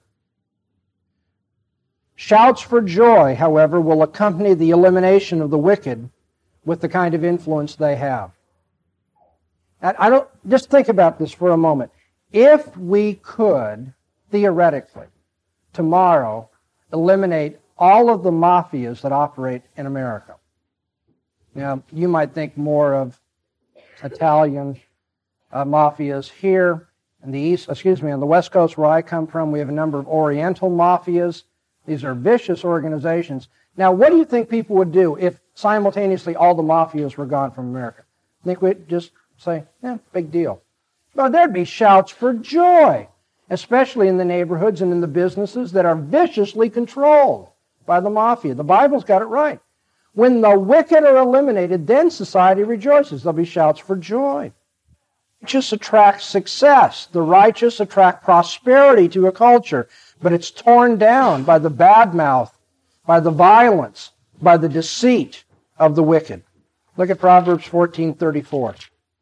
Shouts for joy, however, will accompany the elimination of the wicked with the kind of influence they have. And just think about this for a moment. If we could, theoretically, tomorrow, eliminate all of the mafias that operate in America. Now, you might think more of Italian mafias here in on the West Coast where I come from. We have a number of Oriental mafias. These are vicious organizations. Now, what do you think people would do if simultaneously all the mafias were gone from America? Think we'd just say, big deal. Well, there'd be shouts for joy, especially in the neighborhoods and in the businesses that are viciously controlled by the mafia. The Bible's got it right. When the wicked are eliminated, then society rejoices. There'll be shouts for joy. Righteous attracts success. The righteous attract prosperity to a culture, but it's torn down by the bad mouth, by the violence, by the deceit of the wicked. Look at Proverbs 14:34.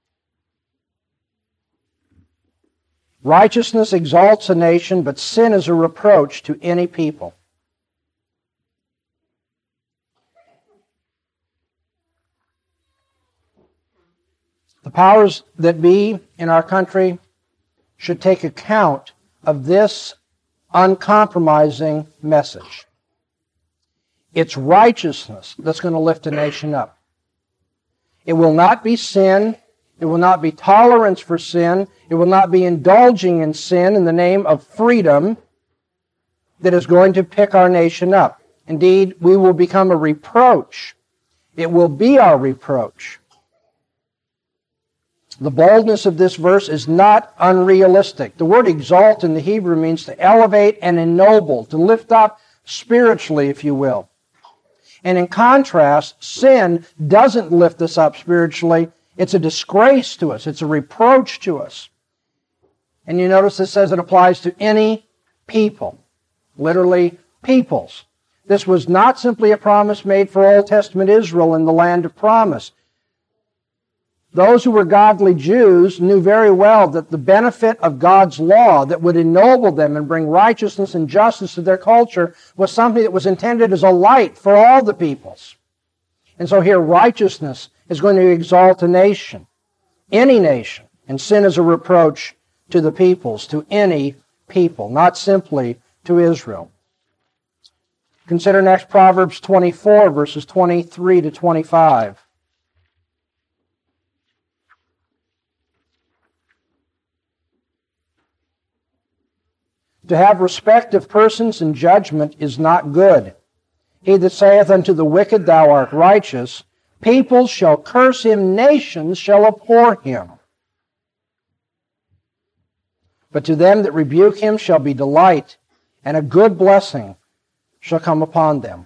Righteousness exalts a nation, but sin is a reproach to any people. The powers that be in our country should take account of this uncompromising message. It's righteousness that's going to lift a nation up. It will not be sin. It will not be tolerance for sin. It will not be indulging in sin in the name of freedom that is going to pick our nation up. Indeed, we will become a reproach. It will be our reproach. The boldness of this verse is not unrealistic. The word exalt in the Hebrew means to elevate and ennoble, to lift up spiritually, if you will. And in contrast, sin doesn't lift us up spiritually. It's a disgrace to us. It's a reproach to us. And you notice it says it applies to any people. Literally, peoples. This was not simply a promise made for Old Testament Israel in the land of promise. Those who were godly Jews knew very well that the benefit of God's law that would ennoble them and bring righteousness and justice to their culture was something that was intended as a light for all the peoples. And so here, righteousness is going to exalt a nation, any nation, and sin is a reproach to the peoples, to any people, not simply to Israel. Consider next Proverbs 24, verses 23 to 25. To have respect of persons and judgment is not good. He that saith unto the wicked, Thou art righteous, peoples shall curse him, nations shall abhor him. But to them that rebuke him shall be delight, and a good blessing shall come upon them.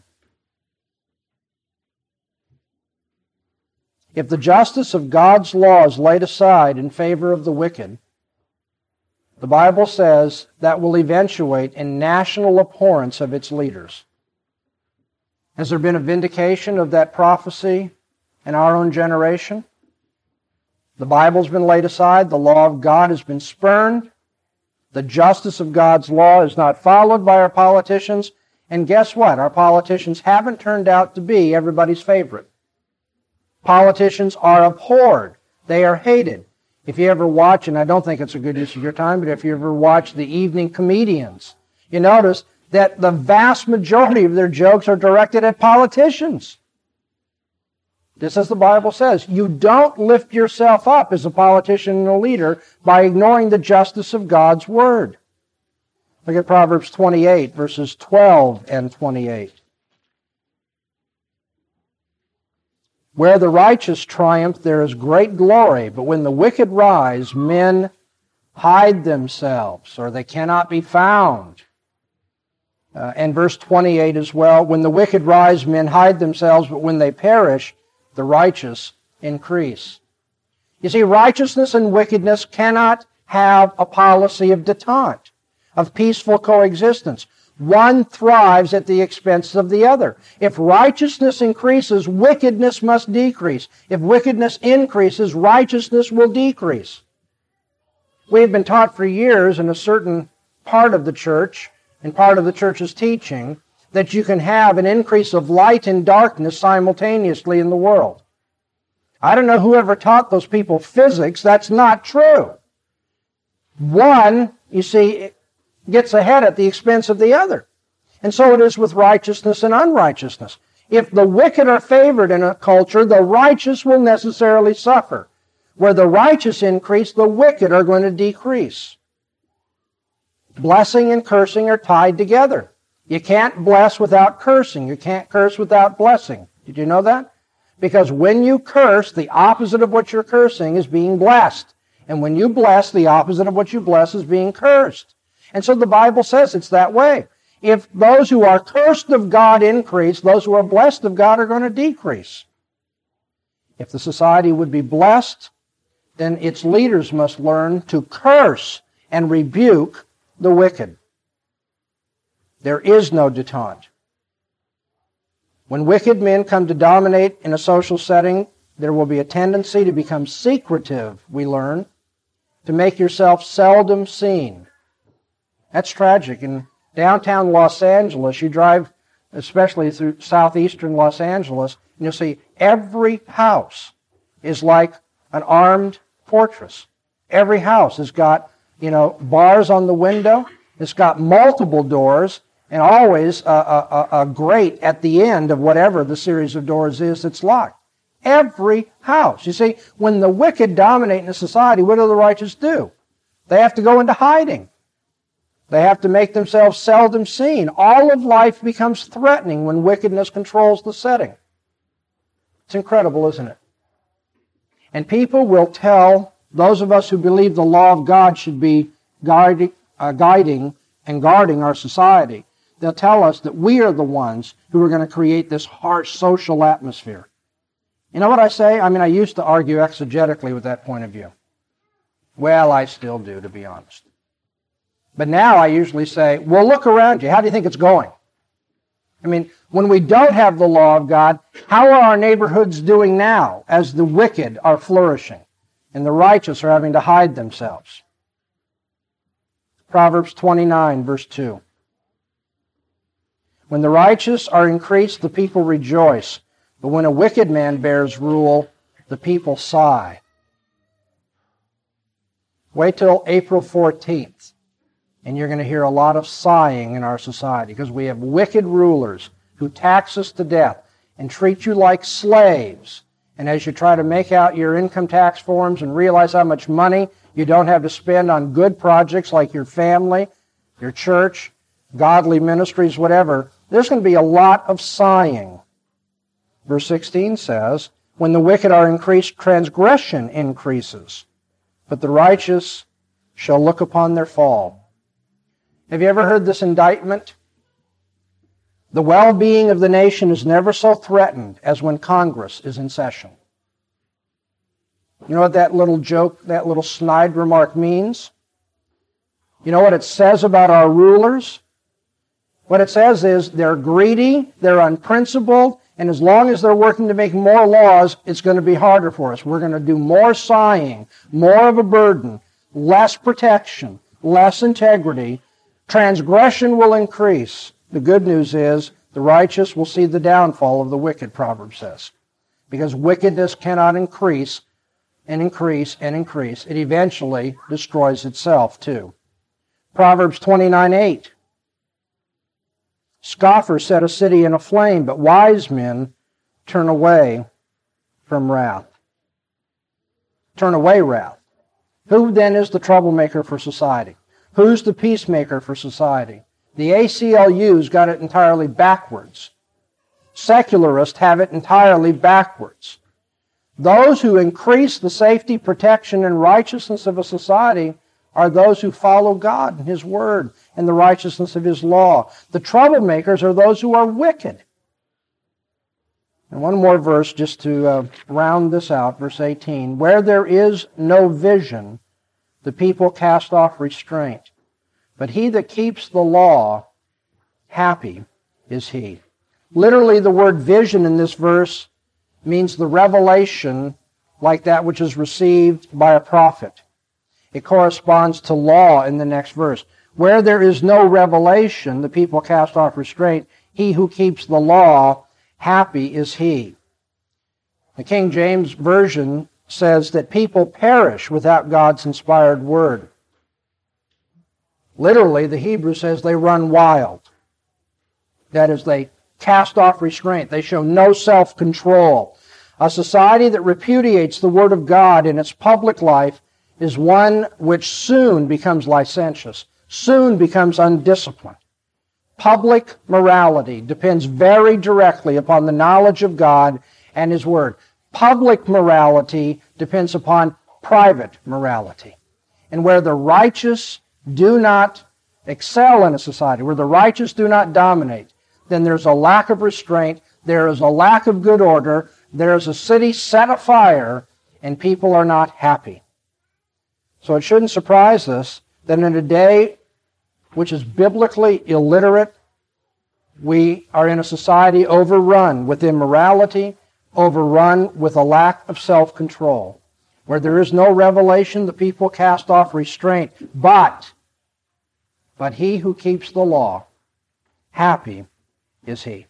If the justice of God's law is laid aside in favor of the wicked, the Bible says that will eventuate in national abhorrence of its leaders. Has there been a vindication of that prophecy in our own generation? The Bible's been laid aside. The law of God has been spurned. The justice of God's law is not followed by our politicians. And guess what? Our politicians haven't turned out to be everybody's favorite. Politicians are abhorred. They are hated. If you ever watch, and I don't think it's a good use of your time, but if you ever watch the evening comedians, you notice that the vast majority of their jokes are directed at politicians. Just as the Bible says, you don't lift yourself up as a politician and a leader by ignoring the justice of God's Word. Look at Proverbs 28, verses 12 and 28. Where the righteous triumph, there is great glory, but when the wicked rise, men hide themselves, or they cannot be found. And verse 28 as well, when the wicked rise, men hide themselves, but when they perish, the righteous increase. You see, righteousness and wickedness cannot have a policy of detente, of peaceful coexistence. One thrives at the expense of the other. If righteousness increases, wickedness must decrease. If wickedness increases, righteousness will decrease. We have been taught for years in a certain part of the church, and part of the church's teaching, that you can have an increase of light and darkness simultaneously in the world. I don't know whoever taught those people physics. That's not true. One, you see, gets ahead at the expense of the other. And so it is with righteousness and unrighteousness. If the wicked are favored in a culture, the righteous will necessarily suffer. Where the righteous increase, the wicked are going to decrease. Blessing and cursing are tied together. You can't bless without cursing. You can't curse without blessing. Did you know that? Because when you curse, the opposite of what you're cursing is being blessed. And when you bless, the opposite of what you bless is being cursed. And so the Bible says it's that way. If those who are cursed of God increase, those who are blessed of God are going to decrease. If the society would be blessed, then its leaders must learn to curse and rebuke the wicked. There is no detente. When wicked men come to dominate in a social setting, there will be a tendency to become secretive, we learn, to make yourself seldom seen. That's tragic. In downtown Los Angeles, you drive especially through southeastern Los Angeles, and you'll see every house is like an armed fortress. Every house has got, bars on the window. It's got multiple doors, and always a grate at the end of whatever the series of doors is that's locked. Every house. You see, when the wicked dominate in a society, what do the righteous do? They have to go into hiding. They have to make themselves seldom seen. All of life becomes threatening when wickedness controls the setting. It's incredible, isn't it? And people will tell those of us who believe the law of God should be guiding and guarding our society. They'll tell us that we are the ones who are going to create this harsh social atmosphere. You know what I say? I used to argue exegetically with that point of view. Well, I still do, to be honest. But now I usually say, well, look around you. How do you think it's going? When we don't have the law of God, how are our neighborhoods doing now as the wicked are flourishing and the righteous are having to hide themselves? Proverbs 29, verse 2. When the righteous are increased, the people rejoice. But when a wicked man bears rule, the people sigh. Wait till April 14th, and you're going to hear a lot of sighing in our society because we have wicked rulers who tax us to death and treat you like slaves. And as you try to make out your income tax forms and realize how much money you don't have to spend on good projects like your family, your church, godly ministries, whatever, there's going to be a lot of sighing. Verse 16 says, when the wicked are increased, transgression increases, but the righteous shall look upon their fall. Have you ever heard this indictment? The well-being of the nation is never so threatened as when Congress is in session. You know what that little joke, that little snide remark means? You know what it says about our rulers? What it says is they're greedy, they're unprincipled, and as long as they're working to make more laws, it's going to be harder for us. We're going to do more sighing, more of a burden, less protection, less integrity. Transgression will increase. The good news is the righteous will see the downfall of the wicked, Proverbs says. Because wickedness cannot increase and increase and increase. It eventually destroys itself too. Proverbs 29:8. Scoffers set a city in a flame, but wise men turn away from wrath. Turn away wrath. Who then is the troublemaker for society? Who's the peacemaker for society? The ACLU's got it entirely backwards. Secularists have it entirely backwards. Those who increase the safety, protection, and righteousness of a society are those who follow God and His Word and the righteousness of His law. The troublemakers are those who are wicked. And one more verse just to round this out, verse 18. Where there is no vision, the people cast off restraint. But he that keeps the law, happy is he. Literally, the word vision in this verse means the revelation like that which is received by a prophet. It corresponds to law in the next verse. Where there is no revelation, the people cast off restraint. He who keeps the law, happy is he. The King James Version says that people perish without God's inspired word. Literally, the Hebrew says they run wild. That is, they cast off restraint. They show no self-control. A society that repudiates the Word of God in its public life is one which soon becomes licentious, soon becomes undisciplined. Public morality depends very directly upon the knowledge of God and His Word. Public morality depends upon private morality. And where the righteous do not excel in a society, where the righteous do not dominate, then there's a lack of restraint, there is a lack of good order, there is a city set afire, and people are not happy. So it shouldn't surprise us that in a day which is biblically illiterate, we are in a society overrun with immorality, overrun with a lack of self-control. Where there is no revelation, the people cast off restraint. But he who keeps the law, happy is he.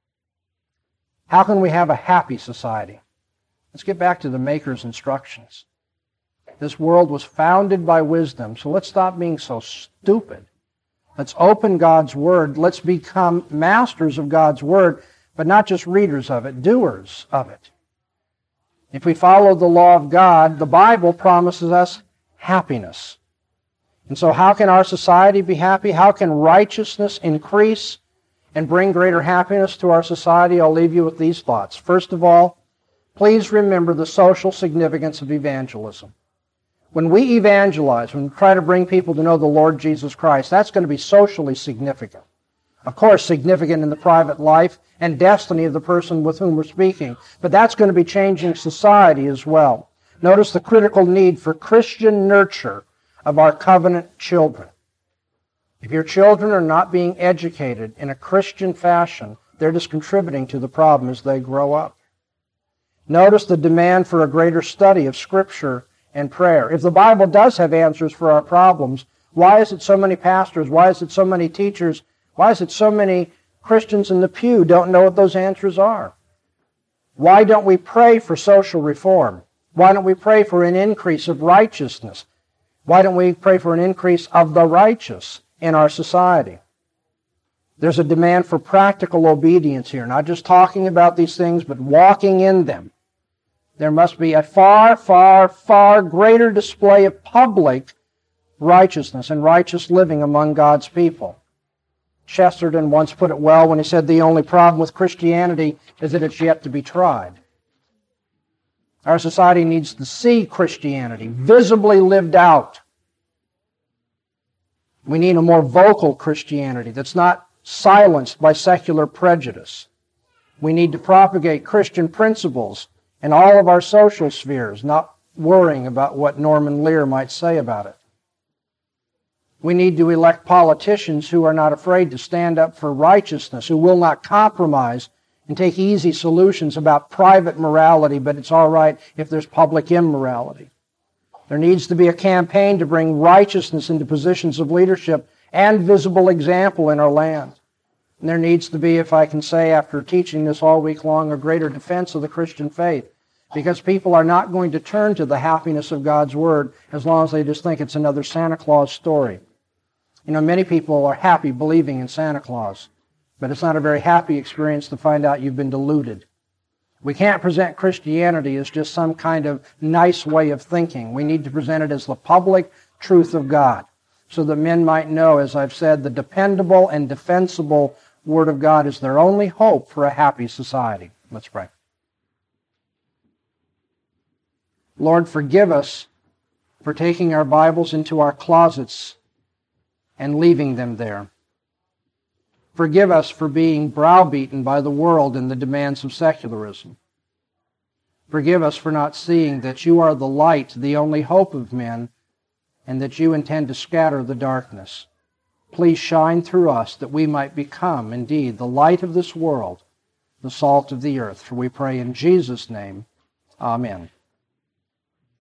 How can we have a happy society? Let's get back to the Maker's instructions. This world was founded by wisdom, so let's stop being so stupid. Let's open God's Word. Let's become masters of God's Word, but not just readers of it, doers of it. If we follow the law of God, the Bible promises us happiness. And so how can our society be happy? How can righteousness increase and bring greater happiness to our society? I'll leave you with these thoughts. First of all, please remember the social significance of evangelism. When we evangelize, when we try to bring people to know the Lord Jesus Christ, that's going to be socially significant. Of course, significant in the private life and destiny of the person with whom we're speaking, but that's going to be changing society as well. Notice the critical need for Christian nurture of our covenant children. If your children are not being educated in a Christian fashion, they're just contributing to the problem as they grow up. Notice the demand for a greater study of Scripture and prayer. If the Bible does have answers for our problems, why is it so many pastors, why is it so many teachers, why is it so many Christians in the pew don't know what those answers are? Why don't we pray for social reform? Why don't we pray for an increase of righteousness? Why don't we pray for an increase of the righteous in our society? There's a demand for practical obedience here, not just talking about these things, but walking in them. There must be a far, far, far greater display of public righteousness and righteous living among God's people. Chesterton once put it well when he said the only problem with Christianity is that it's yet to be tried. Our society needs to see Christianity visibly lived out. We need a more vocal Christianity that's not silenced by secular prejudice. We need to propagate Christian principles in all of our social spheres, not worrying about what Norman Lear might say about it. We need to elect politicians who are not afraid to stand up for righteousness, who will not compromise and take easy solutions about private morality, but it's all right if there's public immorality. There needs to be a campaign to bring righteousness into positions of leadership and visible example in our land. And there needs to be, if I can say after teaching this all week long, a greater defense of the Christian faith, because people are not going to turn to the happiness of God's Word as long as they just think it's another Santa Claus story. You know, many people are happy believing in Santa Claus, but it's not a very happy experience to find out you've been deluded. We can't present Christianity as just some kind of nice way of thinking. We need to present it as the public truth of God, so that men might know, as I've said, the dependable and defensible Word of God is their only hope for a happy society. Let's pray. Lord, forgive us for taking our Bibles into our closets and leaving them there. Forgive us for being browbeaten by the world and the demands of secularism. Forgive us for not seeing that you are the light, the only hope of men, and that you intend to scatter the darkness. Please shine through us that we might become, indeed, the light of this world, the salt of the earth. For we pray in Jesus' name. Amen.